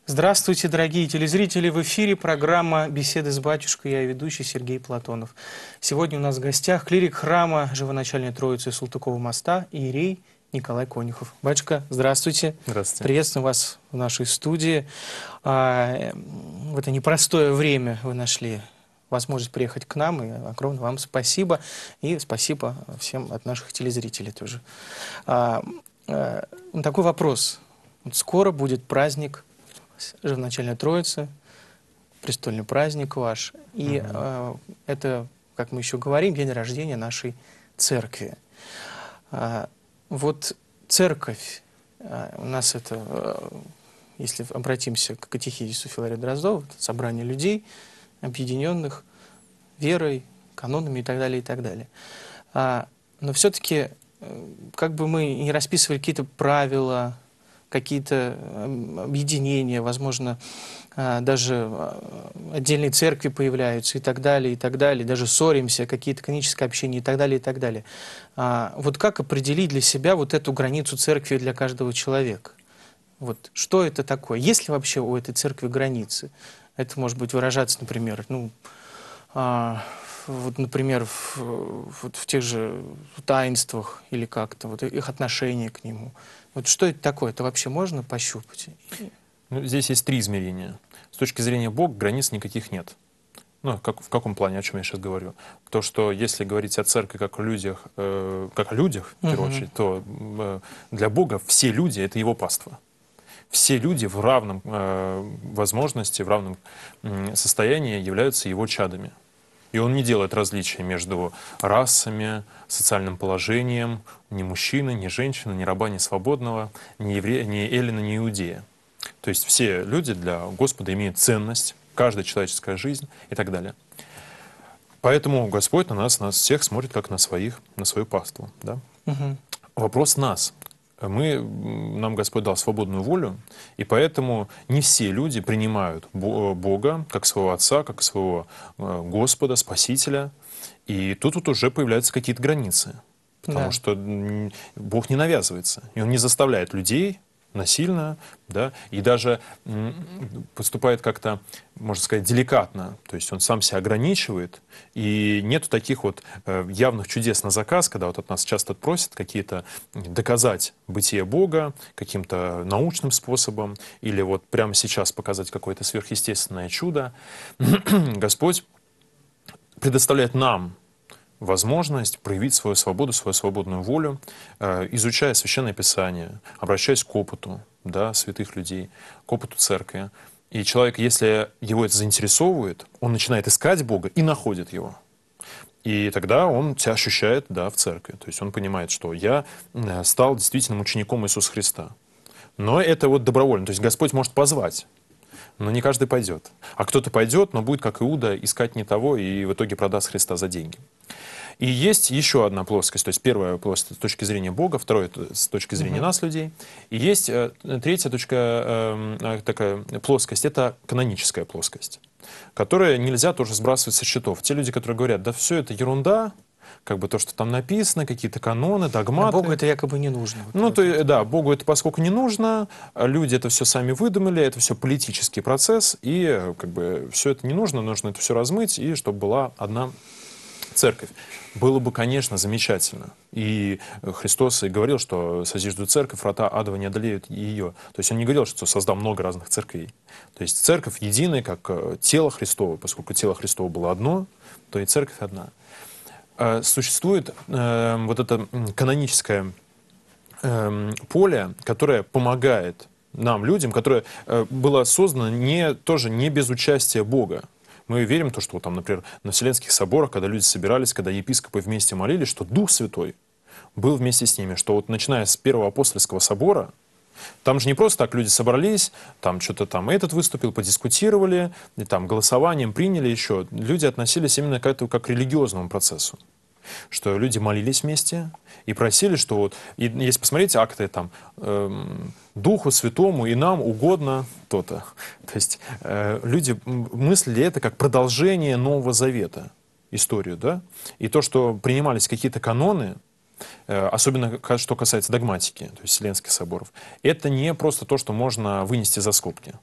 Здравствуйте, дорогие телезрители! В эфире программа «Беседы с батюшкой». Я ведущий Сергей Платонов. Сегодня у нас в гостях клирик храма Живоначальной Троицы Салтыкова моста иерей Николай Конюхов. Батюшка, здравствуйте! Здравствуйте. Приветствуем вас в нашей студии. В это непростое время вы нашли возможность приехать к нам, и огромное вам спасибо. И спасибо всем от наших телезрителей тоже. Такой вопрос. Вот скоро будет праздник Живоначальной Троицы, престольный праздник ваш. И это, как мы еще говорим, день рождения нашей церкви. Вот церковь, у нас это, если обратимся к катехизису Филарета Дроздова, это собрание людей, объединенных верой, канонами и так далее, и так далее. Но все-таки, как бы мы не расписывали какие-то правила, какие-то объединения, возможно, даже отдельные церкви появляются и так далее, даже ссоримся, какие-то канонические общения и так далее, и так далее. Вот как определить для себя вот эту границу церкви для каждого человека? Вот что это такое? Есть ли вообще у этой церкви границы? Это может быть выражаться, например, вот, например, в тех же таинствах или как-то, вот их отношение к нему. Вот что это такое? Это вообще можно пощупать? Ну, здесь есть три измерения. С точки зрения Бога границ никаких нет. Ну, в каком плане, о чем я сейчас говорю? То, что если говорить о церкви как о людях, в первую очередь, то для Бога все люди — это его паства. Все люди в равном возможности, в равном состоянии являются его чадами. И он не делает различия между расами, социальным положением, ни мужчины, ни женщины, ни раба, ни свободного, ни еврея, ни эллина, ни иудея. То есть все люди для Господа имеют ценность, каждая человеческая жизнь и так далее. Поэтому Господь на нас всех смотрит как на свою паству. Да? Вопрос нас. Нам Господь дал свободную волю, и поэтому не все люди принимают Бога как своего Отца, как своего Господа, Спасителя. И тут вот уже появляются какие-то границы, потому что Бог не навязывается, и Он не заставляет людей насильно, да, и даже поступает как-то, можно сказать, деликатно. То есть он сам себя ограничивает, и нету таких вот явных чудес на заказ, когда вот от нас часто просят какие-то доказать бытие Бога каким-то научным способом, или вот прямо сейчас показать какое-то сверхъестественное чудо. Господь предоставляет нам возможность проявить свою свободу, свою свободную волю, изучая Священное Писание, обращаясь к опыту, да, святых людей, к опыту церкви. И человек, если его это заинтересовывает, он начинает искать Бога и находит его. И тогда он себя ощущает, да, в церкви. То есть он понимает, что я стал действительно учеником Иисуса Христа. Но это вот добровольно. То есть Господь может позвать, но не каждый пойдет. А кто-то пойдет, но будет, как Иуда, искать не того и в итоге продаст Христа за деньги. И есть еще одна плоскость. То есть первая плоскость с точки зрения Бога, вторая с точки зрения нас, людей. И есть третья такая плоскость — это каноническая плоскость, которую нельзя тоже сбрасывать со счетов. Те люди, которые говорят, да все это ерунда, как бы то, что там написано, какие-то каноны, догматы. А Богу это якобы не нужно. Ну, да, Богу это поскольку не нужно, люди это все сами выдумали, это все политический процесс, и как бы все это не нужно, нужно это все размыть, и чтобы была одна церковь. Было бы, конечно, замечательно. И Христос и говорил, что созижду церковь, врата адова не одолеют ее. То есть он не говорил, что создам много разных церквей. То есть церковь единая, как тело Христово. Поскольку тело Христово было одно, то и церковь одна. Существует вот это каноническое поле, которое помогает нам, людям, которое было создано тоже не без участия Бога. Мы верим в то, что, вот там, например, на Вселенских соборах, когда люди собирались, когда епископы вместе молились, что Дух Святой был вместе с ними, что вот начиная с Первого апостольского собора, там же не просто так люди собрались, там что-то там этот выступил, подискутировали, и там голосованием приняли еще. Люди относились именно к этому как к религиозному процессу. Что люди молились вместе и просили, что вот, и если посмотреть акты, там, Духу Святому и нам угодно то-то. То есть люди мыслили это как продолжение Нового Завета, историю, да? И то, что принимались какие-то каноны, особенно что касается догматики, то есть Вселенских соборов, это не просто то, что можно вынести за скобки.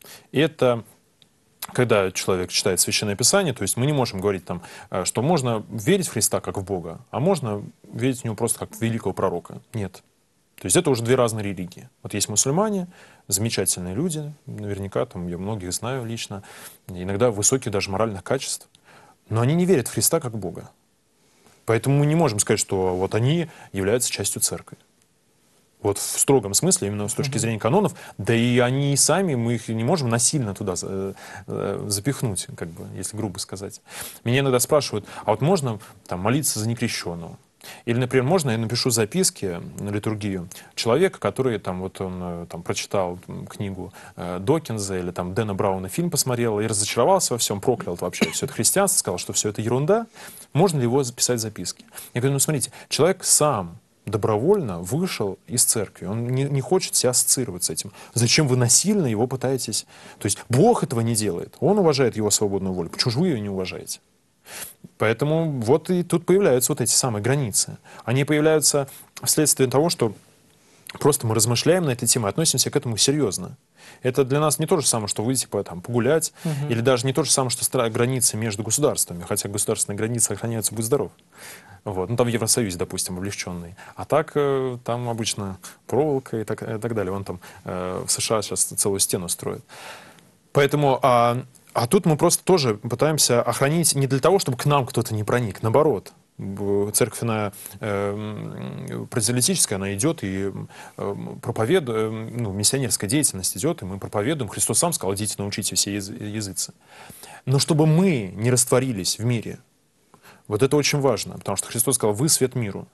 Это когда человек читает Священное Писание, то есть мы не можем говорить там, что можно верить в Христа как в Бога, а можно верить в Него просто как в великого пророка. Нет. То есть это уже две разные религии. Вот есть мусульмане, замечательные люди, наверняка, там, я многих знаю лично, иногда высоких даже моральных качеств, но они не верят в Христа как в Бога. Поэтому мы не можем сказать, что вот они являются частью церкви. Вот в строгом смысле, именно с точки зрения канонов, да и они сами, мы их не можем насильно туда запихнуть, как бы, если грубо сказать. Меня иногда спрашивают, а вот можно там, молиться за некрещенного? Или, например, можно я напишу записки на литургию человека, который там, вот он там, прочитал книгу Докинза или там, Дэна Брауна фильм посмотрел и разочаровался во всем, проклял вообще все это христианство, сказал, что все это ерунда. Можно ли его записать записки? Я говорю, ну смотрите, человек сам добровольно вышел из церкви. Он не хочет себя ассоциировать с этим. Зачем вы насильно его пытаетесь... То есть Бог этого не делает. Он уважает его свободную волю. Почему же вы ее не уважаете? Поэтому вот и тут появляются вот эти самые границы. Они появляются вследствие того, что просто мы размышляем на этой теме, относимся к этому серьезно. Это для нас не то же самое, что выйти там, погулять, или даже не то же самое, что границы между государствами, хотя государственные границы охраняются, будь здоров. Вот. Ну, там в Евросоюзе, допустим, облегченный. А так там обычно проволока и так далее. Вон там в США сейчас целую стену строят. Поэтому... А тут мы просто тоже пытаемся охранить не для того, чтобы к нам кто-то не проник, наоборот. Церковь, она прозелитическая, она идет и проповедует, ну, миссионерская деятельность идет, и мы проповедуем. Христос сам сказал, идите, научите все языцы. Но чтобы мы не растворились в мире, вот это очень важно, потому что Христос сказал, вы свет миру.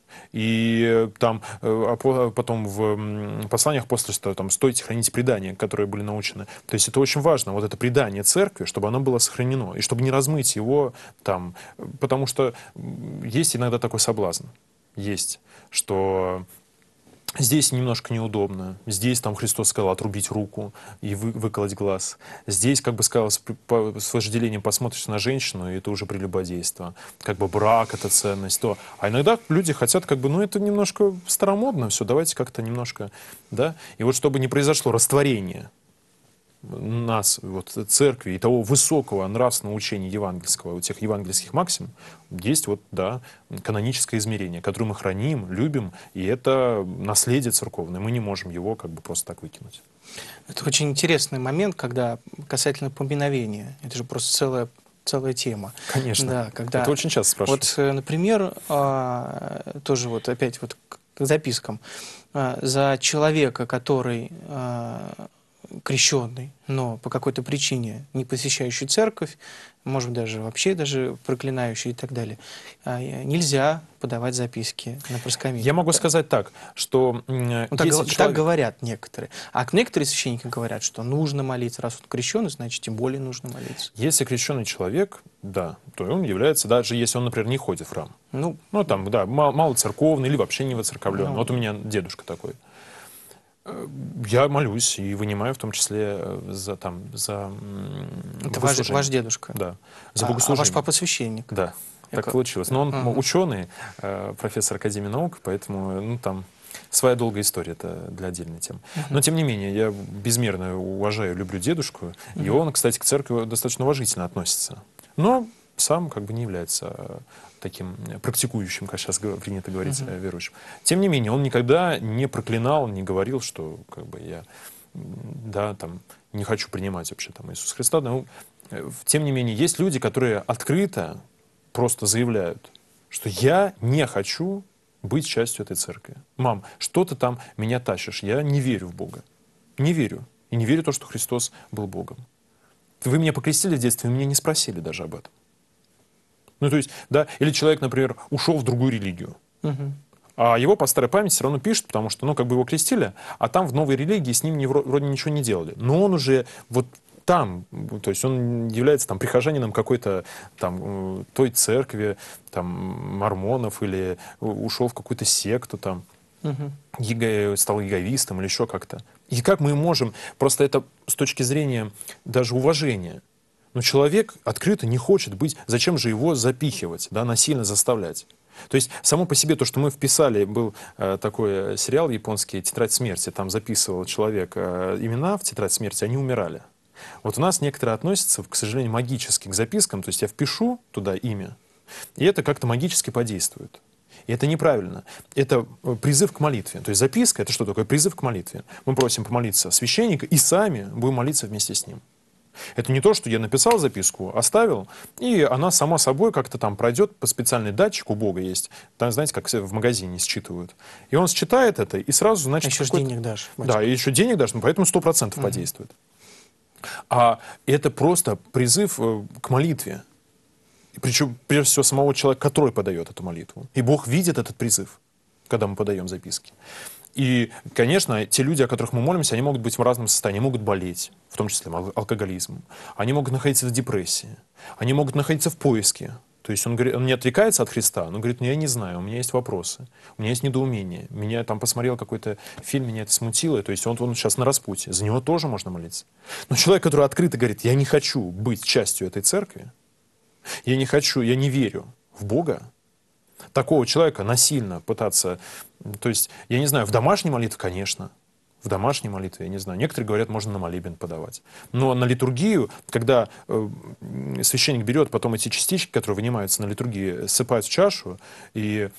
И там потом в посланиях апостольства там стойте, храните предания, которые были научены. То есть это очень важно, вот это предание церкви, чтобы оно было сохранено, и чтобы не размыть его там, потому что есть иногда такой соблазн, есть, что здесь немножко неудобно, здесь там Христос сказал отрубить руку и выколоть глаз. Здесь, как бы сказал, с вожделением посмотришь на женщину, и это уже прелюбодейство. Как бы брак — это ценность. То. А иногда люди хотят, как бы, ну это немножко старомодно все, давайте как-то немножко, да. И вот чтобы не произошло растворение нас, вот, церкви и того высокого нравственного учения евангельского, у тех евангельских максим, есть вот, да, каноническое измерение, которое мы храним, любим, и это наследие церковное. Мы не можем его как бы просто так выкинуть. Это очень интересный момент, когда касательно поминовения. Это же просто целая тема. Конечно. Да, когда, это очень часто спрашивают. Вот, например, тоже вот опять вот к запискам. За человека, который крещенный, но по какой-то причине не посещающий церковь, может быть, даже вообще даже проклинающий и так далее, нельзя подавать записки на проскомидию. Я могу сказать так, что... Так говорят некоторые. А некоторые священники говорят, что нужно молиться. Раз он крещеный, значит, тем более нужно молиться. Если крещеный человек, да, то он является, даже если он, например, не ходит в храм. Ну там, да, мало церковный или вообще не воцерковленный. Вот у меня дедушка такой. Я молюсь и вынимаю в том числе за это ваш дедушка? Да. За богослужение. А ваш папа священник? Да, так получилось. Но он ученый, профессор Академии наук, поэтому ну, там своя долгая история, это для отдельной темы. Но тем не менее, я безмерно уважаю, люблю дедушку, и он, кстати, к церкви достаточно уважительно относится. Но сам как бы не является таким практикующим, как сейчас принято говорить, верующим. Тем не менее, он никогда не проклинал, не говорил, что как бы я да, там, не хочу принимать вообще там, Иисуса Христа. Но, тем не менее, есть люди, которые открыто просто заявляют, что я не хочу быть частью этой церкви. Мам, что ты там меня тащишь? Я не верю в Бога. Не верю. И не верю в то, что Христос был Богом. Вы меня покрестили в детстве, вы меня не спросили даже об этом. Ну, то есть, да, или человек, например, ушел в другую религию, а его по старой памяти все равно пишут, потому что, ну, как бы его крестили, а там в новой религии с ним вроде ничего не делали. Но он уже вот там, то есть он является там прихожанином какой-то там той церкви, там, мормонов, или ушел в какую-то секту, там, стал яговистом или еще как-то. И как мы можем, просто это с точки зрения даже уважения, но человек открыто не хочет быть, зачем же его запихивать, да, насильно заставлять? То есть само по себе то, что мы вписали, был такой сериал японский «Тетрадь смерти», там записывал человек имена в тетрадь смерти, они умирали. Вот у нас некоторые относятся, к сожалению, магически к запискам, то есть я впишу туда имя, и это как-то магически подействует. И это неправильно. Это призыв к молитве. То есть записка — это что такое? Призыв к молитве. Мы просим помолиться священника и сами будем молиться вместе с ним. Это не то, что я написал записку, оставил, и она сама собой как-то там пройдет по специальный датчик у Бога есть. Там, знаете, как в магазине считывают. И он считает это, и сразу, значит... А еще же денег дашь. Да, и еще денег дашь, ну, поэтому 100% подействует. А это просто призыв к молитве. И причем, прежде всего, самого человека, который подает эту молитву. И Бог видит этот призыв, когда мы подаем записки. И, конечно, те люди, о которых мы молимся, они могут быть в разном состоянии, могут болеть, в том числе алкоголизмом. Они могут находиться в депрессии, они могут находиться в поиске. То есть он не отрекается от Христа, но говорит: ну я не знаю, у меня есть вопросы, у меня есть недоумение, меня там посмотрел какой-то фильм, меня это смутило, то есть он сейчас на распутье, за него тоже можно молиться. Но человек, который открыто говорит: я не хочу быть частью этой церкви, я не хочу, я не верю в Бога, такого человека насильно пытаться... То есть, я не знаю, в домашней молитве, конечно. В домашней молитве, я не знаю. Некоторые говорят, можно на молебен подавать. Но на литургию, когда священник берет потом эти частички, которые вынимаются на литургии, ссыпают в чашу, и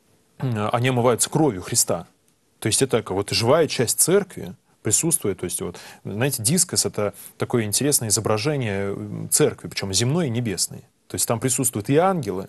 они омываются кровью Христа. То есть это вот живая часть церкви присутствует. То есть, вот, знаете, дискос — это такое интересное изображение церкви, причем земной и небесной. То есть там присутствуют и ангелы,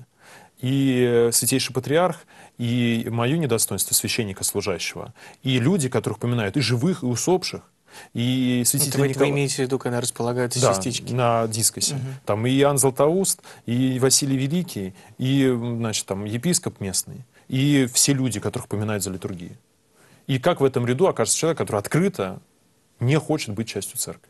и святейший патриарх, и мое недостоинство священника служащего, и люди, которых поминают, и живых, и усопших, и святитель Николай. Вы имеете в виду, когда располагаются частички? На дискосе. Там и Иоанн Златоуст, и Василий Великий, и, значит, там, епископ местный, и все люди, которых поминают за литургией. И как в этом ряду окажется человек, который открыто не хочет быть частью церкви.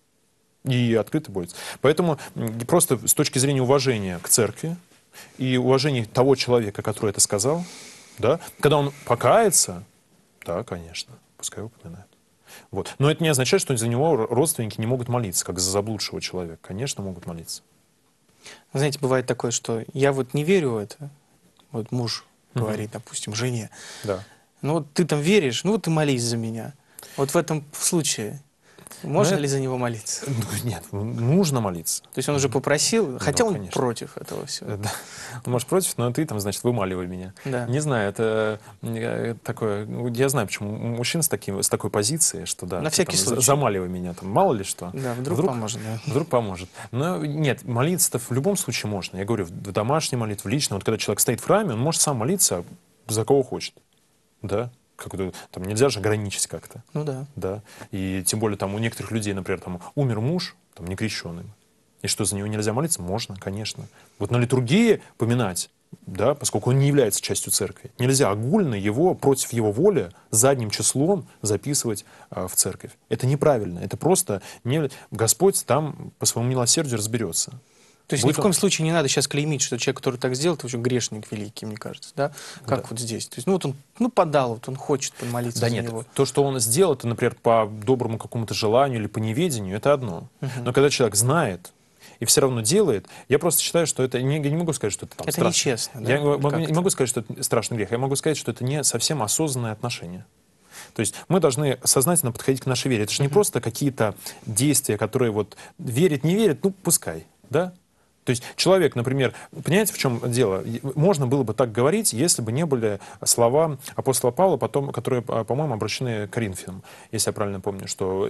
И открыто борется. Поэтому просто с точки зрения уважения к церкви, и уважение того человека, который это сказал, да, когда он покается, да, конечно, пускай упоминает. Вот. Но это не означает, что за него родственники не могут молиться, как за заблудшего человека. Конечно, могут молиться. Знаете, бывает такое, что я вот не верю в это. Вот муж говорит, допустим, жене. Да. Ну вот ты там веришь, ну вот ты молись за меня. Вот в этом случае можно ли за него молиться? Нет, нужно молиться. То есть он уже попросил, хотя он конечно. Против этого всего. Да. Он может против, но ты там, значит, вымаливай меня. Да. Не знаю, это такое... Я знаю, почему мужчин с такой позицией, что да, на всякий там, случай. Замаливай меня, там, мало ли что. Да, вдруг поможет. Да. Вдруг поможет. Но нет, молиться-то в любом случае можно. Я говорю, в домашней молитве, в личной. Вот когда человек стоит в храме, он может сам молиться за кого хочет. Да? Там нельзя же ограничить как-то. Ну да. Да. И тем более там у некоторых людей, например, там умер муж, там некрещенный. И что, за него нельзя молиться? Можно, конечно. Вот на литургии поминать, да, поскольку он не является частью церкви, нельзя огульно его против его воли задним числом записывать в церковь. Это неправильно. Это просто Господь там по своему милосердию разберется. То есть ни в коем случае не надо сейчас клеймить, что человек, который так сделал, это уже грешник великий, мне кажется, да? Как да. вот здесь. То есть, ну вот он подал, вот он хочет помолиться да за нет, него. То, что он сделал, это, например, по доброму какому-то желанию или по неведению, это одно. Но когда человек знает и все равно делает, я просто считаю, что это... Я не могу сказать, что это там это нечестно. Да? Я не могу сказать, что это страшный грех. Я могу сказать, что это не совсем осознанное отношение. То есть мы должны сознательно подходить к нашей вере. Это же не просто какие-то действия, которые вот верит, не верит, ну пускай, да? То есть человек, например, понимаете, в чем дело? Можно было бы так говорить, если бы не были слова апостола Павла, которые, по-моему, обращены к Коринфянам, если я правильно помню, что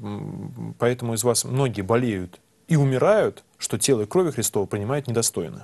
поэтому из вас многие болеют и умирают, что тело и крови Христова принимают недостойно.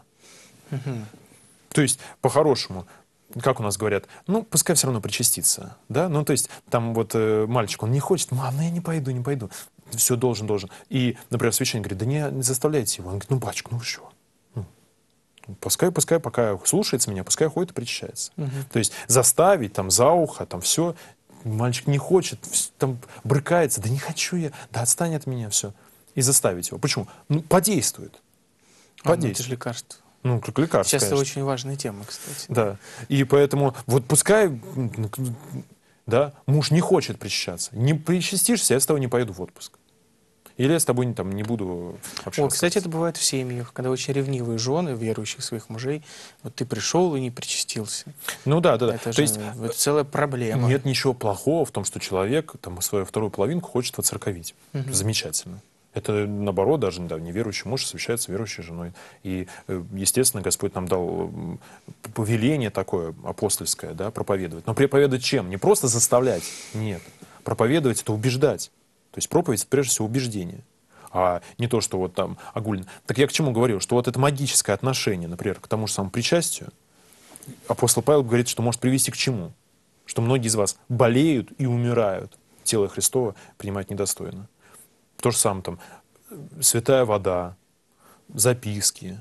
То есть, по-хорошему, как у нас говорят, ну, пускай все равно причастится, да? Ну, то есть, там вот мальчик, он не хочет, мам, ну я не пойду. Все должен. И, например, священник говорит, да не заставляйте его. Он говорит, ну, батюшка, ну вы что? Пускай, пока слушается меня, пускай ходит и причащается. То есть заставить там за ухо, там все, мальчик не хочет, там брыкается, да не хочу я, да отстань от меня, все. И заставить его. Почему? Ну, подействует. Это же лекарство. Ну, как лекарство, сейчас конечно. это очень важная тема, кстати. Да. И поэтому вот пускай... Да, муж не хочет причащаться. Не причастишься, я с тобой не поеду в отпуск. Или я с тобой там не буду общаться. О, кстати, это бывает в семьях, когда очень ревнивые жены верующих своих мужей. Вот ты пришел и не причастился. Ну да. Это То же есть это целая проблема. нет ничего плохого в том, что человек там свою вторую половинку хочет воцерковить. Мгм. Замечательно. Это, наоборот, даже неверующий муж совещается с верующей женой. И, естественно, Господь нам дал повеление такое апостольское, да, проповедовать. Но проповедовать чем? Не просто заставлять. Нет. Проповедовать — это убеждать. То есть проповедь — это прежде всего убеждение. А не то, что вот там огульно. Так я к чему говорил? Что вот это магическое отношение, например, к тому же самому причастию, апостол Павел говорит, что может привести к чему? Что многие из вас болеют и умирают. Тело Христово принимать недостойно. То же самое там святая вода, записки,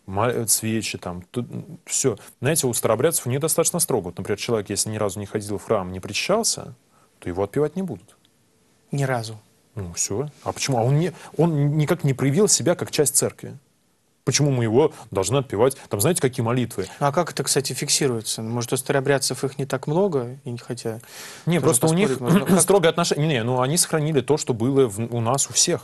свечи, там, все. Знаете, у старообрядцев у них достаточно строго. Вот, например, человек, если ни разу не ходил в храм, не причащался, то его отпевать не будут. Ни разу. Ну, все. А почему? А он никак не проявил себя как часть церкви. Почему мы его должны отпевать? Там знаете, какие молитвы? Ну, а как это, кстати, фиксируется? Может, у старообрядцев их не так много, и хотя... Не, тоже просто у них поспорить можно. строгое отношение. Не, ну они сохранили то, что было у нас у всех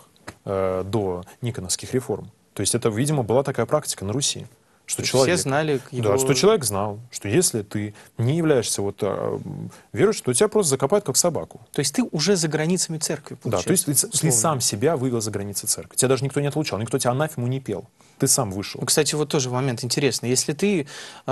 до Никоновских реформ. То есть это, видимо, была такая практика на Руси. Что человек, все знали его... да, что человек знал, что если ты не являешься верующим, то тебя просто закопают как собаку. То есть ты уже за границами церкви, Да, то есть получается, ты сам себя вывел за границы церкви. Тебя даже никто не отлучал, никто тебя анафему не пел. Ты сам вышел. Ну, кстати, вот тоже момент интересный. Если ты,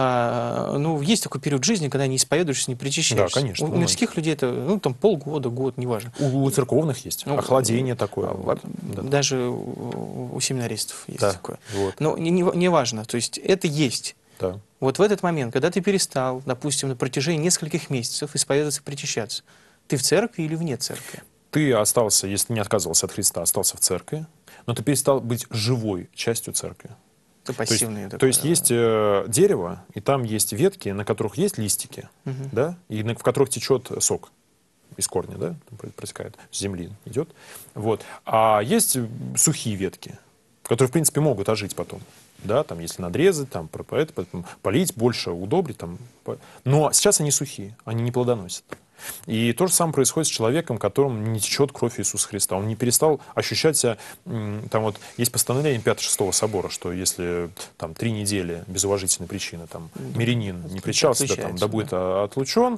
ну, есть такой период жизни, когда не исповедуешься, не причащаешься. Да, конечно. У мирских людей это, ну, там полгода, год, неважно. У церковных есть охладение такое. Даже у семинаристов есть Да, такое. вот. Но не важно, то есть это есть. Да. Вот в этот момент, когда ты перестал, допустим, на протяжении нескольких месяцев исповедоваться, причащаться, ты в церкви или вне церкви? Ты остался, если не отказывался от Христа, остался в церкви, но ты перестал быть живой частью церкви. Это пассивное такое. То есть есть дерево, и там есть ветки, на которых есть листики, да, и в которых течет сок из корня, да, протекает, с земли идет. Вот. А есть сухие ветки, которые, в принципе, могут ожить потом. Да, там, если надрезать, там, полить, больше удобрить. Там. Но сейчас они сухие, они не плодоносят. И то же самое происходит с человеком, которому не течет кровь Иисуса Христа. Он не перестал ощущать себя... Там вот есть постановление 5-6 собора, что если там 3 недели без уважительной причины там, мирянин не причащался, да будет отлучен,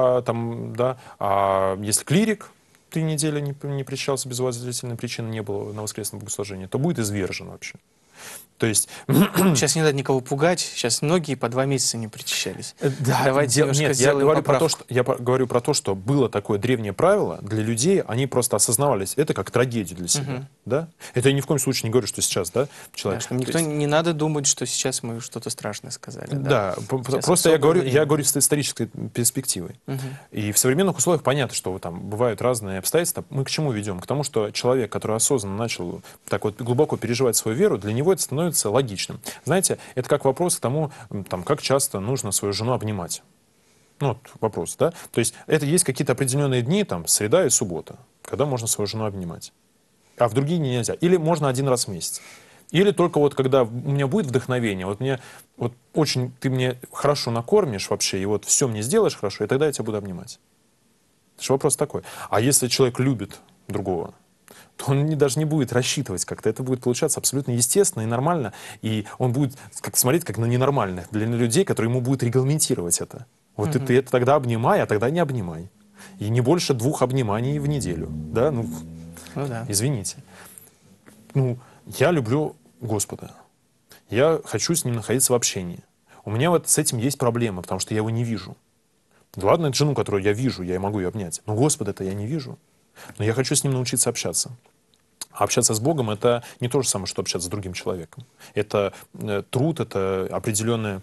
а если клирик 3 недели не причащался без уважительной причины, не было на воскресном богослужении, то будет извержен вообще. То есть... Сейчас не надо никого пугать, сейчас многие по 2 месяца не причащались. Да, давайте немножко нет, сделаем поправку. я говорю про то, что было такое древнее правило для людей, они просто осознавали это как трагедию для себя. Да? Это я ни в коем случае не говорю, что сейчас, да, человек... Да, что не надо думать, что сейчас мы что-то страшное сказали. Да, просто я говорю с исторической перспективой. И в современных условиях понятно, что там бывают разные обстоятельства. Мы к чему ведем? К тому, что человек, который осознанно начал так вот глубоко переживать свою веру, для него это становится логичным. Знаете, это как вопрос к тому, там, как часто нужно свою жену обнимать. Ну, вот вопрос, да? То есть это есть какие-то определенные дни, там, среда и суббота, когда можно свою жену обнимать. А в другие дни нельзя. Или можно 1 раз в месяц. Или только вот когда у меня будет вдохновение, вот мне вот очень ты мне хорошо накормишь вообще, и вот все мне сделаешь хорошо, и тогда я тебя буду обнимать. Это же вопрос такой. А если человек любит другого, то он даже не будет рассчитывать как-то. Это будет получаться абсолютно естественно и нормально. И он будет смотреть как на ненормальных для людей, которые ему будут регламентировать это. Вот ты это тогда обнимай, а тогда не обнимай. И не больше 2 обниманий в неделю. Да? Ну да. Извините. Ну, я люблю Господа. Я хочу с Ним находиться в общении. У меня вот с этим есть проблема, потому что я его не вижу. Ладно, это жену, которую я вижу, я могу ее обнять. Но Господа-то я не вижу. Но я хочу с Ним научиться общаться. А общаться с Богом — это не то же самое, что общаться с другим человеком. Это труд, это определенная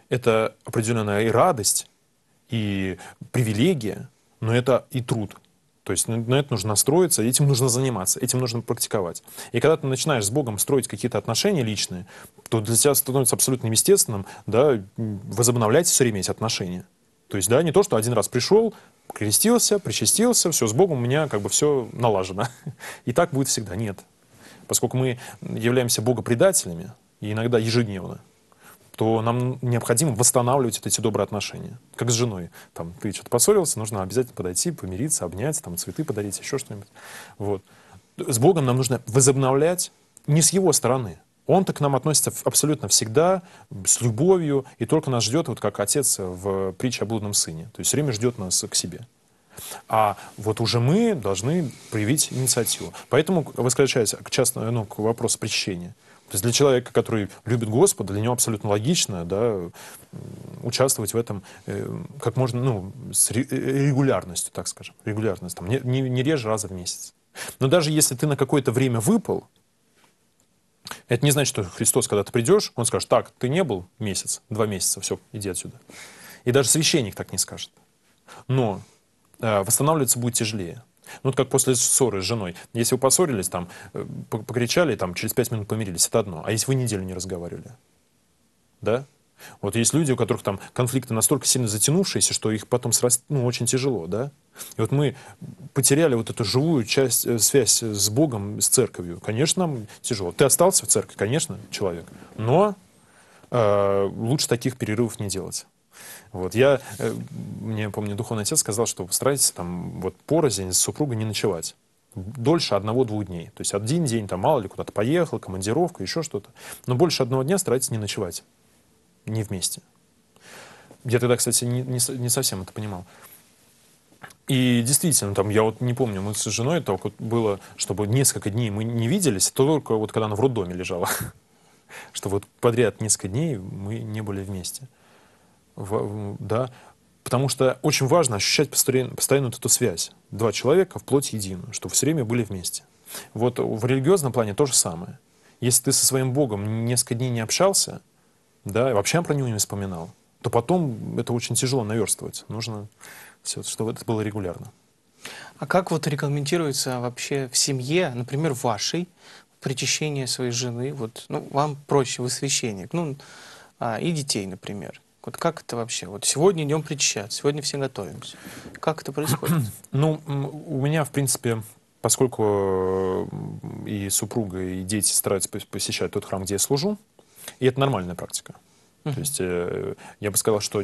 и радость, и привилегия, но это и труд. То есть на это нужно настроиться, этим нужно заниматься, этим нужно практиковать. И когда ты начинаешь с Богом строить какие-то отношения личные, то для тебя становится абсолютно естественным, да, возобновлять все время эти отношения. То есть, да, не то, что 1 раз пришел, крестился, причастился, все, с Богом у меня как бы все налажено. И так будет всегда. Нет. Поскольку мы являемся богопредателями, и иногда ежедневно, то нам необходимо восстанавливать вот эти добрые отношения. Как с женой. Там, ты что-то поссорился, нужно обязательно подойти, помириться, обнять, там, цветы подарить, еще что-нибудь. Вот. С Богом нам нужно возобновлять не с Его стороны. Он-то к нам относится абсолютно всегда, с любовью, и только нас ждет, вот как отец в притче о блудном сыне. То есть все время ждет нас к себе. А вот уже мы должны проявить инициативу. Поэтому возвращаясь к вопросу причащения. То есть для человека, который любит Господа, для него абсолютно логично, да, участвовать в этом как можно, с регулярностью, так скажем. Регулярность, там, не реже раза в месяц. Но даже если ты на какое-то время выпал, это не значит, что Христос, когда ты придешь, Он скажет: так, ты не был месяц, 2 месяца, все, иди отсюда. И даже священник так не скажет. Но восстанавливаться будет тяжелее. Ну, вот как после ссоры с женой. Если вы поссорились, там, покричали, там, через 5 минут помирились, это одно. А если вы неделю не разговаривали? Да? Вот есть люди, у которых там конфликты настолько сильно затянувшиеся, что их потом очень тяжело, да? И вот мы потеряли вот эту живую связь с Богом, с церковью. Конечно, нам тяжело. Ты остался в церкви, конечно, человек. Но лучше таких перерывов не делать. Вот. Мне, помню, духовный отец сказал, что старайтесь там вот порознь с супругой не ночевать. Дольше 1-2 дней. То есть 1 день, там, мало ли, куда-то поехал, командировка, еще что-то. Но больше 1 дня старайтесь не ночевать. Не вместе. Я тогда, кстати, не совсем это понимал. И действительно, там, я вот не помню, мы с женой только было, чтобы несколько дней мы не виделись, только вот когда она в роддоме лежала. Что вот подряд несколько дней мы не были вместе. Да, потому что очень важно ощущать постоянно вот эту связь. 2 человека в плоть единую, чтобы все время были вместе. Вот в религиозном плане то же самое. Если ты со своим Богом несколько дней не общался, да, и вообще про него не вспоминал, то потом это очень тяжело наверстывать. Нужно, чтобы это было регулярно. А как вот регламентируется вообще в семье, например, вашей, причащение своей жены? Вот, вам проще, вы священник, и детей, например. Вот как это вообще? Вот сегодня идем причащаться, сегодня все готовимся. Как это происходит? У меня, в принципе, поскольку и супруга, и дети стараются посещать тот храм, где я служу, и это нормальная практика. То есть я бы сказал, что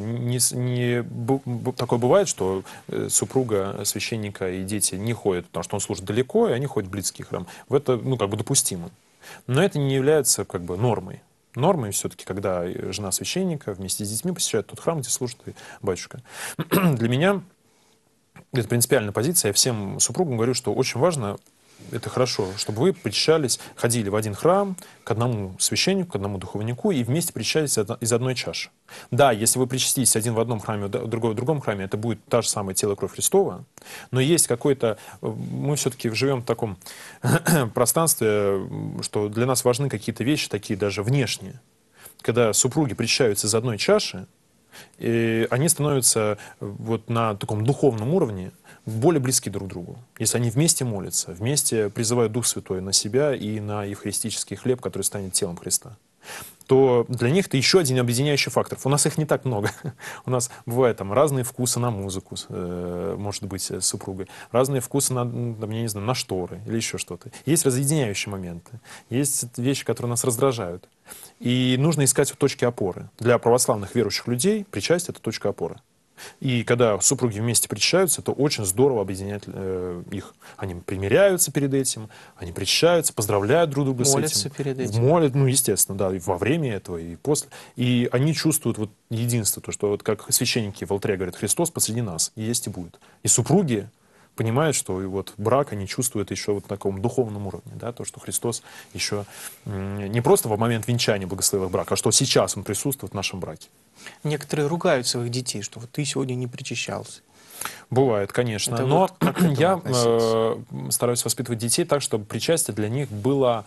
такое бывает, что супруга священника и дети не ходят, потому что он служит далеко, и они ходят в близкий храм. Это, допустимо. Но это не является нормой. Нормой все-таки, когда жена священника вместе с детьми посещает тот храм, где служит и батюшка. Для меня это принципиальная позиция. Я всем супругам говорю, что очень важно, это хорошо, чтобы вы причащались, ходили в один храм, к одному священнику, к одному духовнику и вместе причащались из одной чаши. Да, если вы причаститесь один в одном храме, другой в другом храме, это будет та же самая тело и кровь Христова, но есть мы все-таки живем в таком пространстве, что для нас важны какие-то вещи, такие даже внешние. Когда супруги причащаются из одной чаши, и они становятся вот на таком духовном уровне более близки друг к другу. Если они вместе молятся, вместе призывают Дух Святой на себя и на евхаристический хлеб, который станет телом Христа, то для них это еще один объединяющий фактор. У нас их не так много. У нас бывают там разные вкусы на музыку, может быть, с супругой, разные вкусы на шторы или еще что-то. Есть разъединяющие моменты, есть вещи, которые нас раздражают. И нужно искать точки опоры. Для православных верующих людей причастие — это точка опоры. И когда супруги вместе причащаются, это очень здорово объединяет их. Они примиряются перед этим, они причащаются, поздравляют друг друга с этим. Перед этим. Молят, естественно, да, и во время этого, и после. И они чувствуют единство, то, что как священники в алтаре говорят: Христос посреди нас, и есть и будет. И супруги понимают, что брак они чувствуют еще на таком духовном уровне, да, то, что Христос еще не просто в момент венчания благословил брак, а что сейчас Он присутствует в нашем браке. Некоторые ругают своих детей, что ты сегодня не причащался. Бывает, конечно. Но я стараюсь воспитывать детей так, чтобы причастие для них было,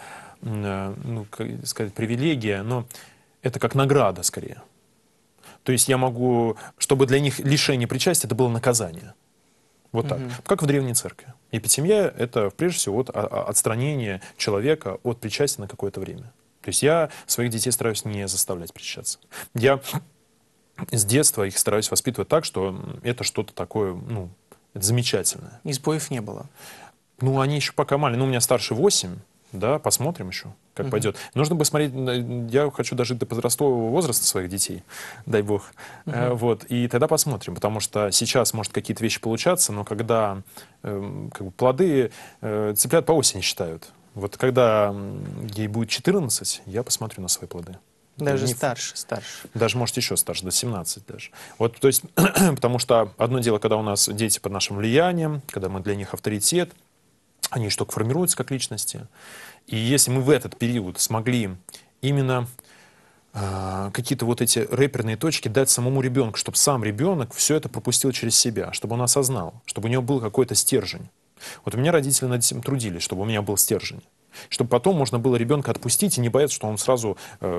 привилегия, но это как награда скорее. То есть я могу, чтобы для них лишение причастия это было наказание. Вот так. Как в Древней Церкви. Эпитемия — это, прежде всего, отстранение человека от причастия на какое-то время. То есть я своих детей стараюсь не заставлять причащаться. Я с детства их стараюсь воспитывать так, что это что-то такое, это замечательное. И сбоев не было? Они еще пока маленькие. У меня старший 8, Да, посмотрим еще, как пойдет. Нужно бы смотреть, я хочу дожить до подросткового возраста своих детей, дай бог. Вот, и тогда посмотрим, потому что сейчас может какие-то вещи получаться, но когда как бы плоды цыплят по осени считают. Вот когда ей будет 14, я посмотрю на свои плоды. Даже Не- старше. Даже, может, еще старше, до 17 даже. Вот, то есть, потому что одно дело, когда у нас дети под нашим влиянием, когда мы для них авторитет, они еще только формируются как личности. И если мы в этот период смогли именно какие-то вот эти рэперные точки дать самому ребенку, чтобы сам ребенок все это пропустил через себя, чтобы он осознал, чтобы у него был какой-то стержень. Вот у меня родители над этим трудились, чтобы у меня был стержень. Чтобы потом можно было ребенка отпустить и не бояться, что он сразу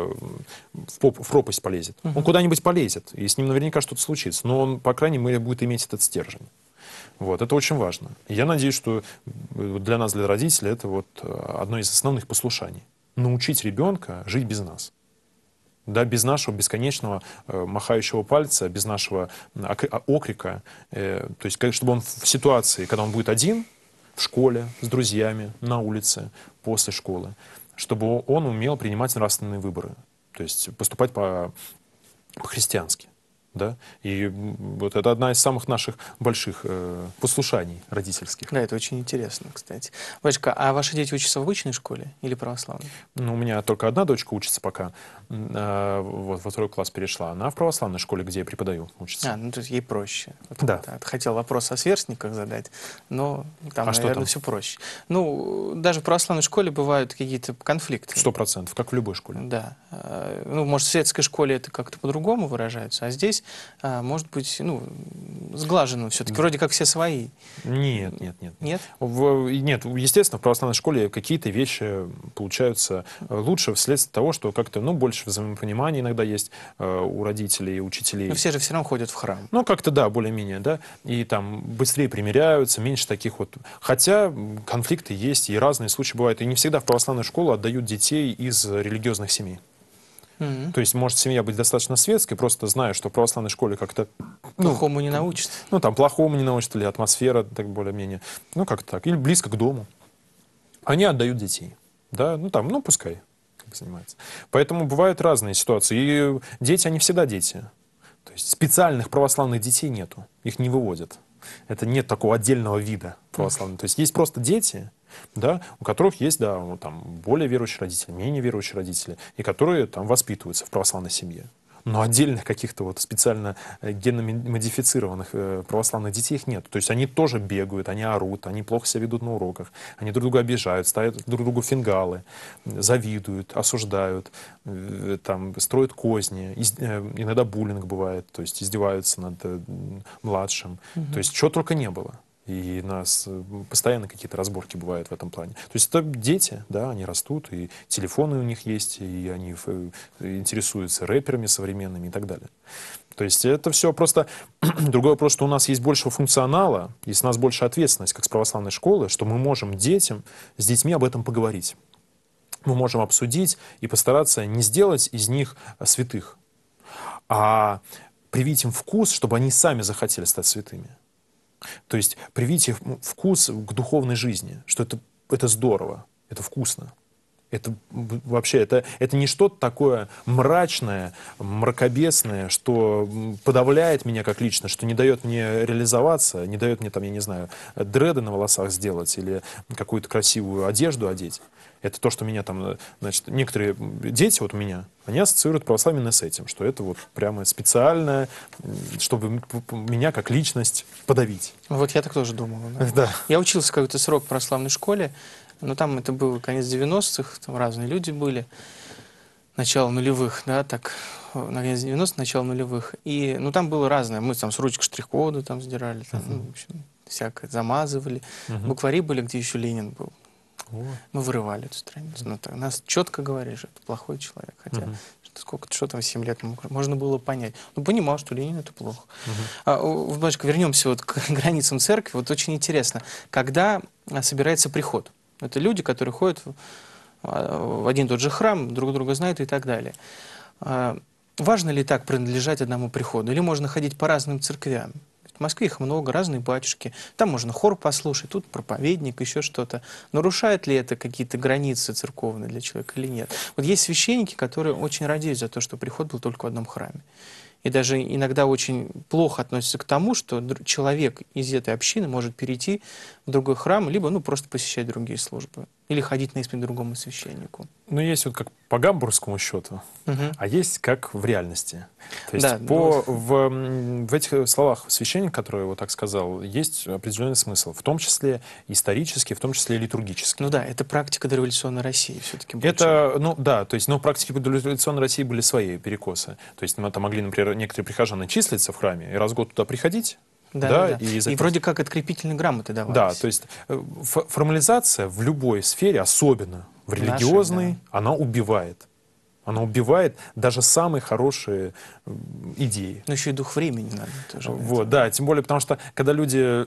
в пропасть полезет. Он куда-нибудь полезет, и с ним наверняка что-то случится, но он, по крайней мере, будет иметь этот стержень. Вот, это очень важно. И я надеюсь, что для нас, для родителей, это вот одно из основных послушаний. Научить ребенка жить без нас. Да, без нашего бесконечного махающего пальца, без нашего окрика. То есть, чтобы он в ситуации, когда он будет один, в школе, с друзьями, на улице, после школы, чтобы он умел принимать нравственные выборы. То есть поступать по-христиански. Да? И вот это одна из самых наших больших послушаний родительских. Да, это очень интересно, кстати. Батюшка, а ваши дети учатся в обычной школе или православной? Ну, у меня только одна дочка учится пока, вот, во 2 класс перешла. Она в православной школе, где я преподаю, учится. Ну то есть ей проще. Вот, Да. хотел вопрос о сверстниках задать, но там, А что наверное, там? все проще. Ну, даже в православной школе бывают какие-то конфликты. 100%, как в любой школе. Да. Ну, может, в светской школе это как-то по-другому выражается, а здесь, может быть, ну, сглажено все-таки. Вроде как все свои. Нет. Нет? Нет, естественно, в православной школе какие-то вещи получаются лучше вследствие того, что как-то, ну, больше взаимопонимания иногда есть у родителей и учителей. Но все же все равно ходят в храм. Ну, как-то, да, более-менее, да, и там быстрее примиряются, меньше таких вот... Хотя конфликты есть, и разные случаи бывают, и не всегда в православную школу отдают детей из религиозных семей. То есть может семья быть достаточно светской, просто зная, что в православной школе как-то... Плохому не научат. Ну, там плохому не научат, или атмосфера так более-менее. Ну, как-то так. Или близко к дому. Они отдают детей. Да, ну там, ну, пускай как бы занимаются. Поэтому бывают разные ситуации. И дети, они всегда дети. То есть специальных православных детей нету. Их не выводят. Это нет такого отдельного вида православного. То есть есть просто дети, да, у которых есть, да, ну, там, более верующие родители, менее верующие родители, и которые там воспитываются в православной семье. Но отдельных каких-то вот специально генно-модифицированных православных детей их нет. То есть они тоже бегают, они орут, они плохо себя ведут на уроках, они друг друга обижают, ставят друг другу фингалы, завидуют, осуждают, там, строят козни, иногда буллинг бывает, то есть издеваются над младшим. То есть чего только не было. И у нас постоянно какие-то разборки бывают в этом плане. То есть это дети, да, они растут, и телефоны у них есть, и они интересуются рэперами современными и так далее. То есть это все просто... Другой вопрос, что у нас есть больше функционала, и с нас больше ответственность, как с православной школы, что мы можем с детьми об этом поговорить. Мы можем обсудить и постараться не сделать из них святых, а привить им вкус, чтобы они сами захотели стать святыми. То есть привить их вкус к духовной жизни, что это здорово, это вкусно. Это вообще, это не что-то такое мрачное, мракобесное, что подавляет меня как личность, что не дает мне реализоваться, не дает мне, там, я не знаю, дреды на волосах сделать или какую-то красивую одежду одеть. Это то, что меня там, значит, некоторые дети вот у меня, они ассоциируют православие именно с этим, что это вот прямо специальное, чтобы меня как личность подавить. Вот я так тоже думал. Да. Да. Я учился какой-то срок в православной школе, но там это был конец 90-х, там разные люди были, начало нулевых, да, так, конец 90-х, начало нулевых. И, ну, там было разное, мы там с ручек штрих-коды там сдирали, там, ну, в общем, всякое, замазывали. Буквари были, где еще Ленин был. Мы вырывали эту страницу. Ну, так, нас четко говорили, что это плохой человек. Хотя сколько-то, что там, 7 лет можно было понять. Ну, понимал, что Ленин — это плохо. Батюшка, вернемся вот к границам церкви. Вот очень интересно, когда собирается приход. Это люди, которые ходят в один и тот же храм, друг друга знают и так далее. Важно ли так принадлежать одному приходу? Или можно ходить по разным церквям? В Москве их много, разные батюшки. Там можно хор послушать, тут проповедник, еще что-то. Нарушает ли это какие-то границы церковные для человека или нет? Вот есть священники, которые очень радеют за то, что приход был только в одном храме. И даже иногда очень плохо относятся к тому, что человек из этой общины может перейти в другой храм, либо просто посещать другие службы, или ходить на исповедь другому священнику. Ну, есть вот как по гамбургскому счету, а есть как в реальности. То есть Да, в этих словах священник, который вот так сказал, есть определенный смысл, в том числе исторический, в том числе и литургический. Ну да, это практика дореволюционной России все-таки. Это, ну да, то есть, но практики дореволюционной России были свои перекосы. То есть там могли, например, некоторые прихожане числиться в храме и раз в год туда приходить. Да. И вроде как открепительные грамоты давались. Да, то есть формализация в любой сфере, особенно в религиозной, она убивает. Она убивает даже самые хорошие идеи. Но еще и дух времени надо тоже. Вот, да, тем более, потому что когда люди...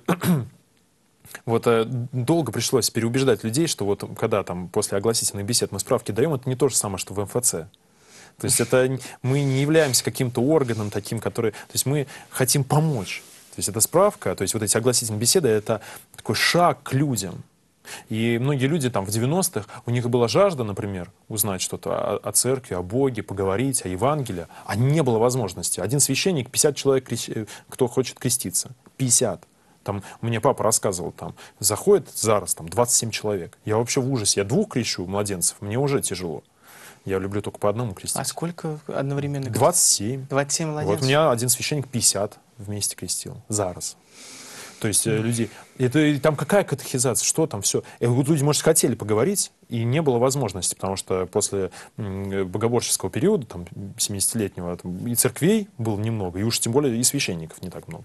Вот долго пришлось переубеждать людей, что вот когда там после огласительных бесед мы справки даем, это не то же самое, что в МФЦ. То есть это мы не являемся каким-то органом таким, который... То есть мы хотим помочь. То есть это справка, то есть вот эти огласительные беседы, это такой шаг к людям. И многие люди там в 90-х, у них была жажда, например, узнать что-то о церкви, о Боге, поговорить, о Евангелии, а не было возможности. Один священник, 50 человек, кто хочет креститься. 50. Там мне папа рассказывал, там заходит зараз там 27 человек. Я вообще в ужасе. Я 2 крещу младенцев, мне уже тяжело. Я люблю только по одному крестить. А сколько одновременно? 27. 27 младенцев? Вот у меня один священник 50 вместе крестил. Зараз. То есть люди... Это, там какая катехизация? Что там? Все. И вот люди, может, хотели поговорить, и не было возможности, потому что после богоборческого периода, там, 70-летнего, и церквей было немного, и уж тем более и священников не так много.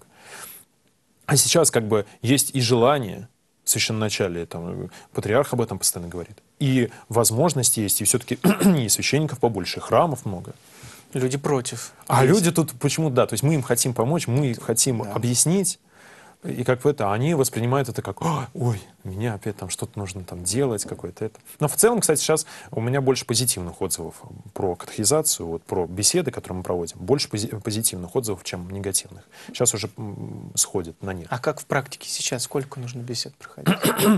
А сейчас как бы есть и желание, в священноначале, там, патриарх об этом постоянно говорит, и возможности есть, и все-таки и священников побольше, и храмов много. Люди против. А люди тут почему, да, то есть мы им хотим помочь, мы хотим объяснить, и как в это, они воспринимают это как, ой, мне опять там что-то нужно там делать, какое-то это. Но в целом, кстати, сейчас у меня больше позитивных отзывов про катехизацию, вот, про беседы, которые мы проводим, больше позитивных отзывов, чем негативных. Сейчас уже сходит на нет. А как в практике сейчас? Сколько нужно бесед проходить?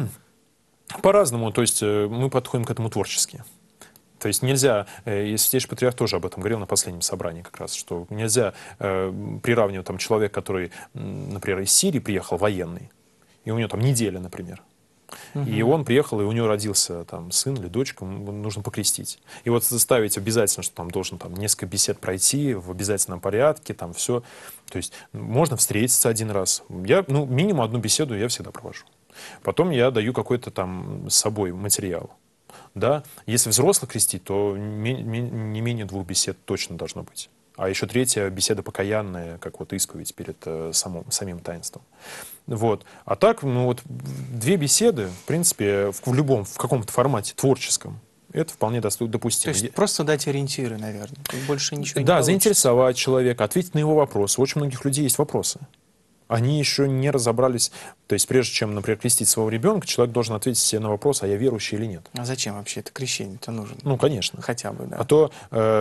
По-разному, то есть мы подходим к этому творчески. То есть нельзя, и Святейший Патриарх тоже об этом говорил на последнем собрании как раз, что нельзя приравнивать там человека, который, например, из Сирии приехал, военный, и у него там неделя, например. И он приехал, и у него родился там сын или дочка, нужно покрестить. И вот заставить обязательно, что там должен там несколько бесед пройти в обязательном порядке, там все. То есть можно встретиться один раз. Я, минимум одну беседу я всегда провожу. Потом я даю какой-то там с собой материал. Да? Если взрослых крестить, то не менее 2 бесед точно должно быть. А еще 3-я беседа покаянная, как вот исповедь перед самим таинством. Вот. А так, 2 беседы, в принципе, в каком-то формате творческом, это вполне допустимо. То есть просто дать ориентиры, наверное. Больше ничего не Да, получится. заинтересовать человека, ответить на его вопросы. У очень многих людей есть вопросы. Они еще не разобрались. То есть прежде чем, например, крестить своего ребенка, человек должен ответить себе на вопрос, а я верующий или нет. А зачем вообще это крещение-то нужно? Ну, конечно. Хотя бы, да. А то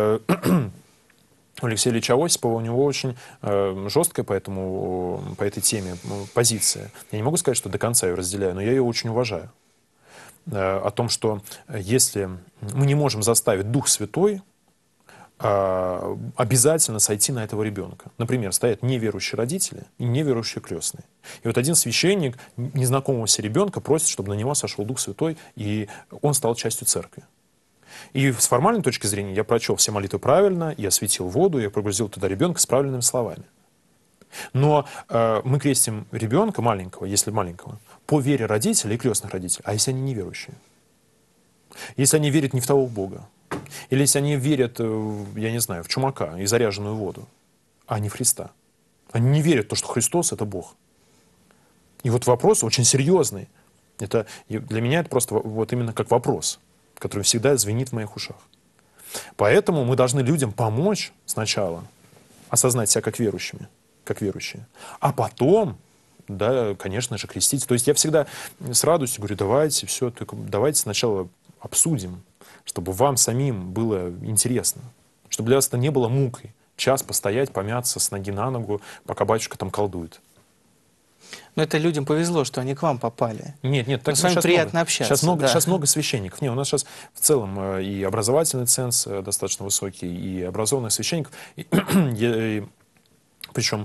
у Алексея Ильича Осипова, у него очень жесткая по этой теме позиция. Я не могу сказать, что до конца ее разделяю, но я ее очень уважаю. О том, что если мы не можем заставить Дух Святой обязательно сойти на этого ребенка. Например, стоят неверующие родители и неверующие крестные. И вот один священник незнакомого себе ребенка просит, чтобы на него сошел Дух Святой, и он стал частью церкви. И с формальной точки зрения я прочел все молитвы правильно, я осветил воду, я погрузил туда ребенка с правильными словами. Но мы крестим ребенка маленького, если маленького, по вере родителей и крестных родителей. А если они неверующие? Если они верят не в того Бога? Или если они верят, я не знаю, в чумака и заряженную воду, а не в Христа? Они не верят в то, что Христос — это Бог. И вот вопрос очень серьезный. Для меня это просто вот именно как вопрос, который всегда звенит в моих ушах. Поэтому мы должны людям помочь сначала осознать себя как верующие, а потом, да, конечно же, крестить. То есть я всегда с радостью говорю, давайте сначала обсудим, чтобы вам самим было интересно, чтобы для вас это не было мукой. Час постоять, помяться с ноги на ногу, пока батюшка там колдует. Но это людям повезло, что они к вам попали. Нет, нет, так с вами сейчас приятно много. общаться. Сейчас много священников. Не, у нас сейчас в целом и образовательный ценз достаточно высокий, и образованных священников. Причем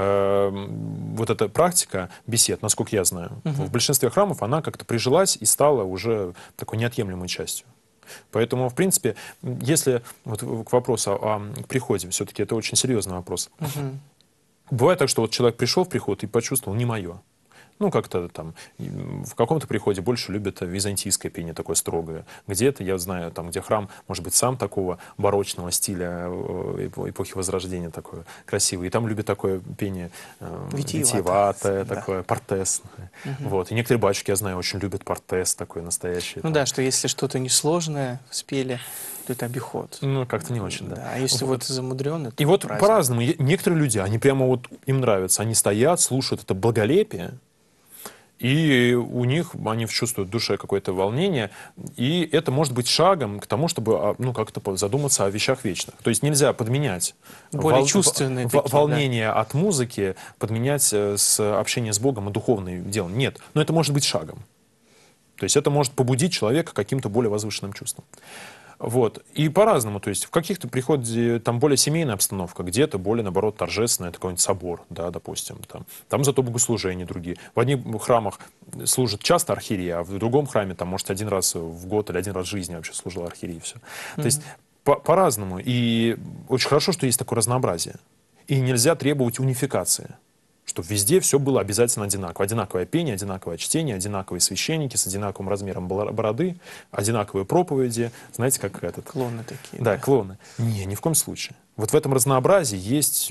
вот эта практика бесед, насколько я знаю, в большинстве храмов она как-то прижилась и стала уже такой неотъемлемой частью. Поэтому, в принципе, если вот к вопросу о приходе, все-таки это очень серьезный вопрос. Бывает так, что вот человек пришел в приход и почувствовал, не мое. Ну, как-то там в каком-то приходе больше любят византийское пение, такое строгое. Где-то, я знаю, там, где храм, может быть, сам такого барочного стиля эпохи Возрождения, такое красивое. И там любят такое пение витиеватое, такое портесное. Вот. И некоторые батюшки, я знаю, очень любят портес такой настоящий. Ну там. да, что если что-то несложное спели, то это обиход. Ну, как-то не очень, да. А если вот замудренно, то И вот праздник. по-разному. Некоторые люди, они прямо вот, им нравится, они стоят, слушают это благолепие, и у них, они чувствуют в душе какое-то волнение, и это может быть шагом к тому, чтобы, ну, как-то задуматься о вещах вечных. То есть нельзя подменять более чувственные такие, волнение от музыки, подменять с общения с Богом и духовным делом. Нет, но это может быть шагом. То есть это может побудить человека к каким-то более возвышенным чувствам. Вот. И по-разному, то есть в каких-то приходе там более семейная обстановка, где-то более, наоборот, торжественная, это какой-нибудь собор, да, допустим. Там зато богослужения другие. В одних храмах служит часто архиерей, а в другом храме там, может, один раз в год или один раз в жизни вообще служил архиерей, и все. То есть по-разному. И очень хорошо, что есть такое разнообразие. И нельзя требовать унификации. Чтобы везде все было обязательно одинаково. Одинаковое пение, одинаковое чтение, одинаковые священники с одинаковым размером бороды, одинаковые проповеди. Знаете, как этот... Клоны такие. Да, клоны. Не, ни в коем случае. Вот в этом разнообразии есть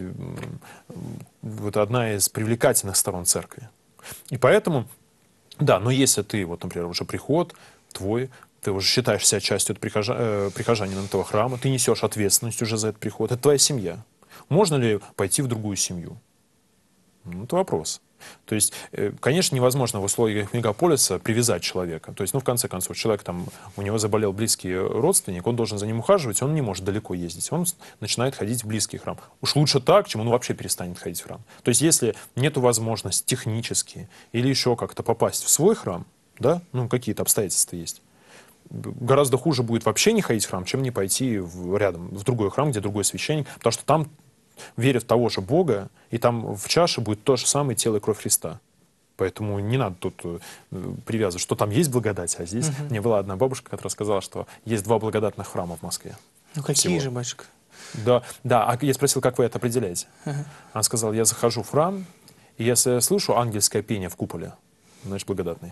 вот одна из привлекательных сторон церкви. И поэтому, да, но если ты, вот, например, уже приход твой, ты уже считаешь себя частью прихожанина этого храма, ты несешь ответственность уже за этот приход, это твоя семья. Можно ли пойти в другую семью? Ну, это вопрос. То есть, конечно, невозможно в условиях мегаполиса привязать человека. То есть, ну, в конце концов, человек там, у него заболел близкий родственник, он должен за ним ухаживать, он не может далеко ездить. Он начинает ходить в близкий храм. Уж лучше так, чем он вообще перестанет ходить в храм. То есть, если нет возможности технически или еще как-то попасть в свой храм, да, ну, какие-то обстоятельства есть, гораздо хуже будет вообще не ходить в храм, чем не пойти рядом, в другой храм, где другой священник, потому что там верят в того же Бога, и там в чаше будет то же самое тело и кровь Христа. Поэтому не надо тут привязывать, что там есть благодать, а здесь... Мне была одна бабушка, которая сказала, что есть 2 благодатных храма в Москве. Ну какие же, батюшка? Да, а я спросил, как вы это определяете? Она сказала, я захожу в храм, и если я слышу ангельское пение в куполе, значит, благодатный.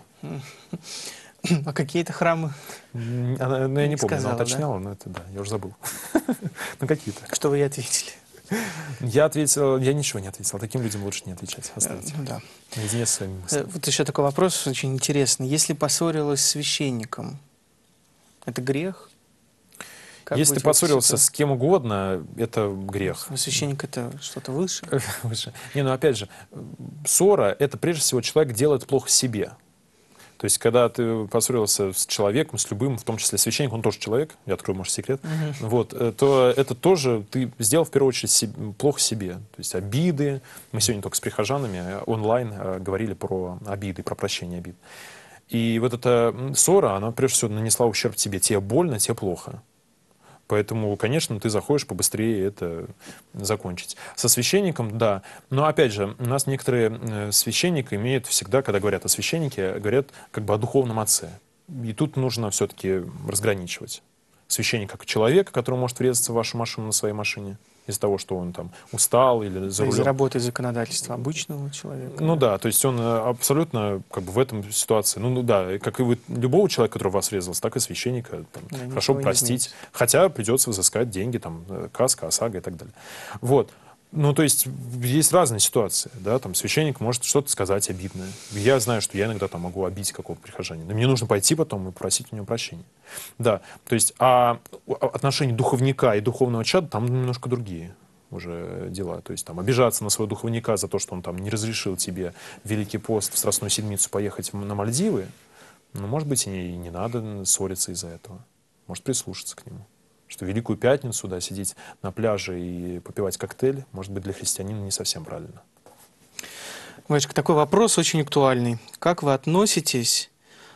А какие это храмы? Я не помню, сказала, она уточняла, но это, да, я уже забыл. Ну, какие-то. Что вы ей ответили? Я ответил, я ничего не ответил. Таким людям лучше не отвечать. Оставить. Ну да. Наедине с своими мыслями. Вот еще такой вопрос очень интересный. Если поссорилась с священником, это грех? Как Если быть ты в этой поссорился ситуации? с кем угодно, это грех. Но священник это что-то выше? Выше. Не, ну опять же, ссора — это прежде всего человек делает плохо себе. То есть, когда ты поссорился с человеком, с любым, в том числе священником, он тоже человек, я открою, может, секрет, вот, то это тоже ты сделал, в первую очередь, плохо себе. То есть обиды. Мы сегодня только с прихожанами онлайн говорили про обиды, про прощение обид. И вот эта ссора, она, прежде всего, нанесла ущерб тебе. Тебе больно, тебе плохо. Поэтому, конечно, ты заходишь побыстрее это закончить. Со священником, да. Но, опять же, у нас некоторые священники имеют всегда, когда говорят о священнике, говорят как бы о духовном отце. И тут нужно все-таки разграничивать. Священник как человек, который может врезаться в вашу машину на своей машине из-за того, что он там устал или за рулем. Из-за работы законодательства обычного человека. Ну да, то есть он абсолютно как бы в этом ситуации, ну да, как и вы, любого человека, который в вас врезался, так и священника там, Да, хорошо бы простить, изменить. хотя придется взыскать деньги, там, каска, ОСАГО и так далее. Вот. Ну, то есть есть разные ситуации, да, там священник может что-то сказать обидное. Я знаю, что я иногда там могу обидеть какого-то прихожанина, но мне нужно пойти потом и просить у него прощения. Да, то есть, а отношения духовника и духовного чада там немножко другие уже дела. То есть там обижаться на своего духовника за то, что он там не разрешил тебе в Великий пост в Страстную Седмицу поехать на Мальдивы, ну, может быть, и не надо ссориться из-за этого. Может, прислушаться к нему. Что Великую Пятницу, да, сидеть на пляже и попивать коктейль, может быть, для христианина не совсем правильно. Вачка, такой вопрос очень актуальный. Как вы относитесь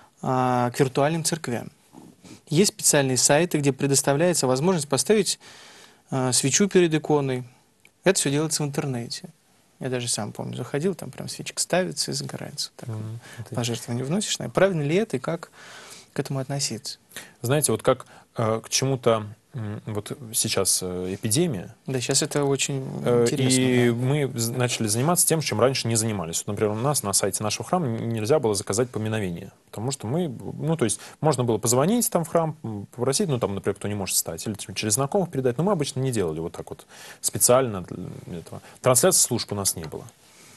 к виртуальным церквям? Есть специальные сайты, где предоставляется возможность поставить свечу перед иконой. Это все делается в интернете. Я даже сам помню, заходил, там прям свечка ставится и загорается. Так, пожертвование вносишь. Правильно ли это и как к этому относиться? Знаете, вот как к чему-то, вот сейчас эпидемия. Да, сейчас это очень интересно. И да. мы начали заниматься тем, чем раньше не занимались. Вот, например, у нас на сайте нашего храма нельзя было заказать поминовение. Потому что мы, то есть можно было позвонить там в храм, попросить, там, например, кто не может встать, или через знакомых передать. Но мы обычно не делали вот так вот специально для этого. Трансляции служб у нас не было.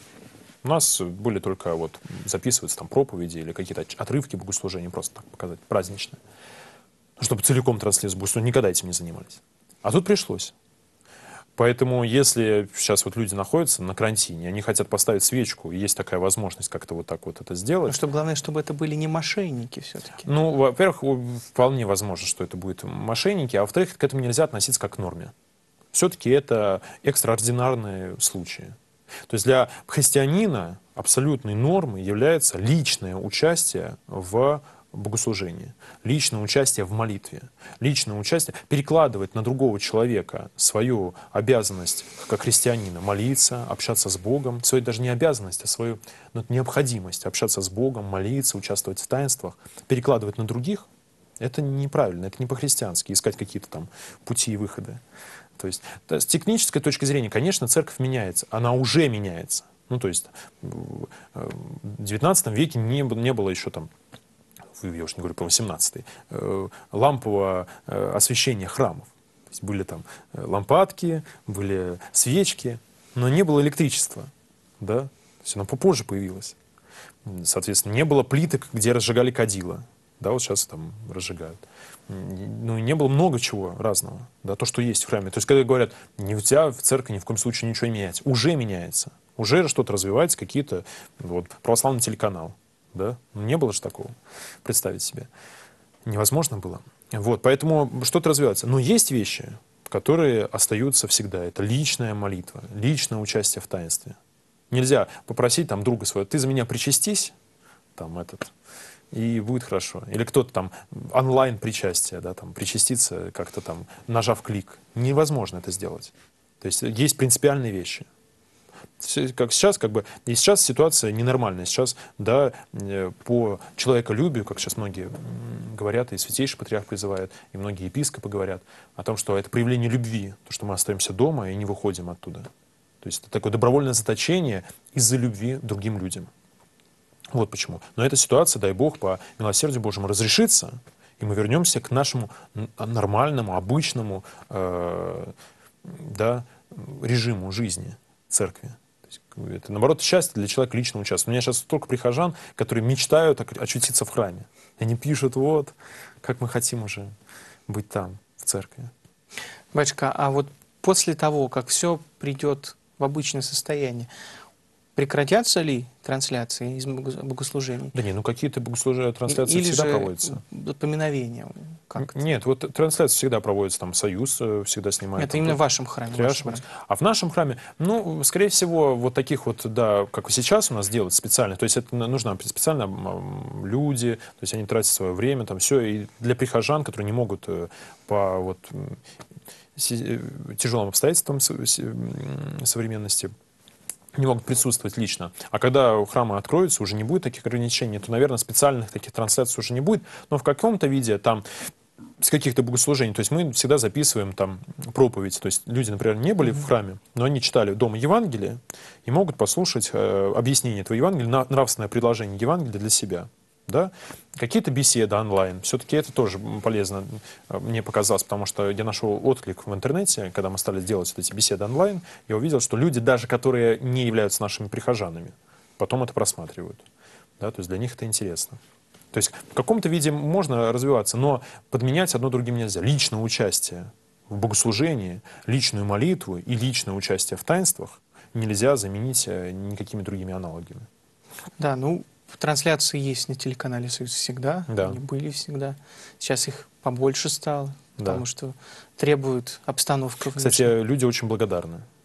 У нас были только вот записываются там проповеди или какие-то отрывки богослужения, просто так показать, праздничные. Чтобы целиком транслировать богослужение, никогда этим не занимались. А тут пришлось. Поэтому, если сейчас вот люди находятся на карантине, они хотят поставить свечку, и есть такая возможность как-то вот так вот это сделать. Но чтобы, главное, чтобы это были не мошенники все-таки. Ну, во-первых, вполне возможно, что это будут мошенники, а во-вторых, к этому нельзя относиться как к норме. Все-таки это экстраординарные случаи. То есть для христианина абсолютной нормой является личное участие в богослужении, личное участие в молитве, личное участие, перекладывать на другого человека свою обязанность как христианина, молиться, общаться с Богом, свою даже не обязанность, а свою необходимость общаться с Богом, молиться, участвовать в таинствах, перекладывать на других, это неправильно, это не по-христиански, искать какие-то там пути и выходы. То есть с технической точки зрения, конечно, церковь меняется, она уже меняется. То есть в XIX веке не было еще там, я уж не говорю про 18-й, лампового освещения храмов. То есть были там лампадки, были свечки, но не было электричества. Да? То есть оно попозже появилось. Соответственно, не было плиток, где разжигали кадила. Да, вот сейчас там разжигают. Не было много чего разного, да, то, что есть в храме. То есть, когда говорят, нельзя в церкви ни в коем случае ничего не менять, уже меняется. Уже что-то развивается, какие-то, православный телеканал. Да? Не было же такого, представить себе. Невозможно было. Поэтому что-то развивается. Но есть вещи, которые остаются всегда. Это личная молитва, личное участие в таинстве. Нельзя попросить там друга своего, ты за меня причастись, и будет хорошо. Или кто-то там онлайн причастие, да, там причаститься как-то там, нажав клик. Невозможно это сделать. То есть принципиальные вещи. Как сейчас, и сейчас ситуация ненормальная. Сейчас, да, по человеколюбию, как сейчас многие говорят, и святейший патриарх призывает, и многие епископы говорят о том, что это проявление любви, то, что мы остаемся дома и не выходим оттуда. То есть это такое добровольное заточение из-за любви к другим людям. Вот почему. Но эта ситуация, дай Бог, по милосердию Божьему разрешится, и мы вернемся к нашему нормальному, обычному режиму жизни церкви. То есть, это, наоборот, счастье для человека личного участия. У меня сейчас столько прихожан, которые мечтают очутиться в храме. И они пишут, как мы хотим уже быть там, в церкви. Батюшка, а вот после того, как все придет в обычное состояние, прекратятся ли трансляции из богослужений? Да нет, какие-то богослужения, трансляции Или всегда же проводятся. Поминовения? Нет, трансляции всегда проводятся, там Союз всегда снимает. Это именно в вашем храме? А в нашем храме, скорее всего, таких как и сейчас у нас делают специально, то есть это нужно специально люди, то есть они тратят свое время, там все, и для прихожан, которые не могут по тяжелым обстоятельствам современности, не могут присутствовать лично. А когда храмы откроются, уже не будет таких ограничений, то, наверное, специальных таких трансляций уже не будет. Но в каком-то виде там с каких-то богослужений, то есть мы всегда записываем там проповедь. То есть люди, например, не были в храме, но они читали дома Евангелие и могут послушать объяснение этого Евангелия, нравственное предложение Евангелия для себя. Да? Какие-то беседы онлайн. Все-таки это тоже полезно, мне показалось, потому что я нашел отклик в интернете, когда мы стали делать эти беседы онлайн, я увидел, что люди, даже которые не являются нашими прихожанами, потом это просматривают. Да? То есть для них это интересно. То есть в каком-то виде можно развиваться, но подменять одно другим нельзя. Личное участие в богослужении, личную молитву и личное участие в таинствах нельзя заменить никакими другими аналогами. Да, трансляции есть на телеканале «Союз» всегда, да. Они были всегда. Сейчас их побольше стало, потому что требует обстановка. Кстати, люди очень благодарны.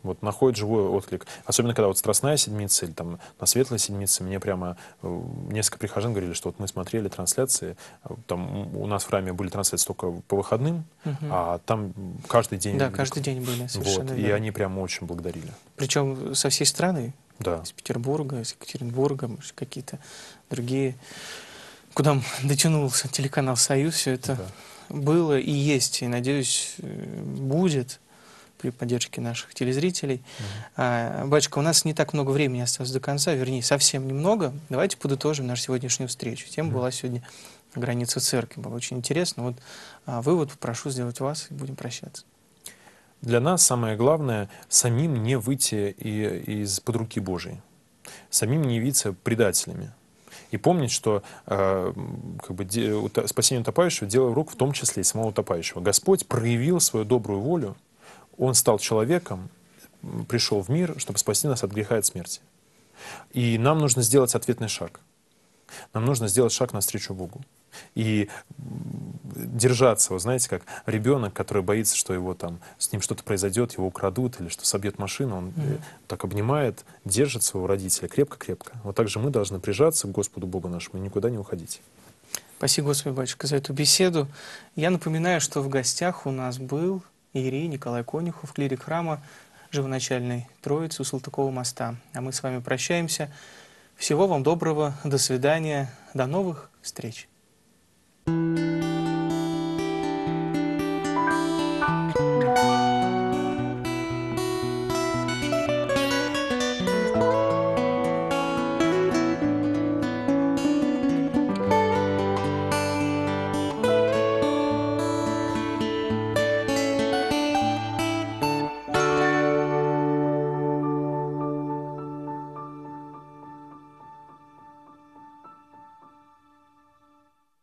Вот находит живой отклик. Особенно, когда вот Страстная седмица или там на Светлой седмице, мне прямо несколько прихожан говорили, что вот мы смотрели трансляции, там у нас в храме были трансляции только по выходным, а там каждый день. Да, каждый день были, совершенно вот, и верно. они прямо очень благодарили. Причем со всей страны, Да. из Петербурга, из Екатеринбурга, может, какие-то другие, куда дотянулся телеканал «Союз», все это было и есть, и, надеюсь, будет при поддержке наших телезрителей. Батюшка, у нас не так много времени осталось до конца, вернее, совсем немного. Давайте подытожим нашу сегодняшнюю встречу. Тема была сегодня «Граница церкви». Было очень интересно. Вот вывод прошу сделать вас, и будем прощаться. Для нас самое главное — самим не выйти из-под руки Божией, самим не явиться предателями. И помнить, что спасение утопающего — дело рук в том числе и самого утопающего. Господь проявил свою добрую волю, Он стал человеком, пришел в мир, чтобы спасти нас от греха и от смерти. И нам нужно сделать ответный шаг. Нам нужно сделать шаг навстречу Богу. И держаться, вы знаете, как ребенок, который боится, что его там, с ним что-то произойдет, его украдут или что собьет машину, он так обнимает, держит своего родителя крепко-крепко. Вот так же мы должны прижаться к Господу Богу нашему и никуда не уходить. Спасибо, Господи, батюшка, за эту беседу. Я напоминаю, что в гостях у нас был иерей Николай Конюхов, клирик храма Живоначальной Троицы у Салтыкова моста. А мы с вами прощаемся. Всего вам доброго, до свидания, до новых встреч.